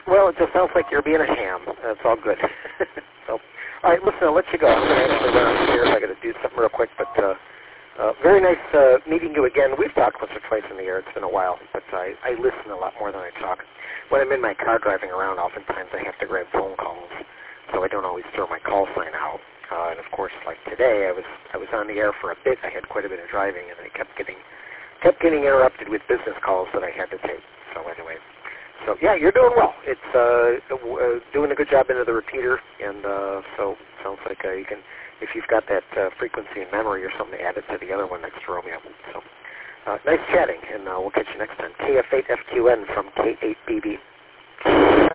Well, it just sounds like you're being a ham. It's all good. So, all right, listen, I'll let you go. I'm going to actually run upstairs. I got to do something real quick, but very nice meeting you again. We've talked once or twice in the air. It's been a while, but I listen a lot more than I talk. When I'm in my car driving around, oftentimes I have to grab phone calls, so I don't always throw my call sign out. And of course, like today, I was on the air for a bit. I had quite a bit of driving, and I kept getting interrupted with business calls that I had to take. So anyway, so yeah, you're doing well. It's doing a good job into the repeater, and so sounds like you can, if you've got that frequency in memory or something, add it to the other one next to Romeo. So nice chatting, and we'll catch you next time. KF8FQN from K8BB.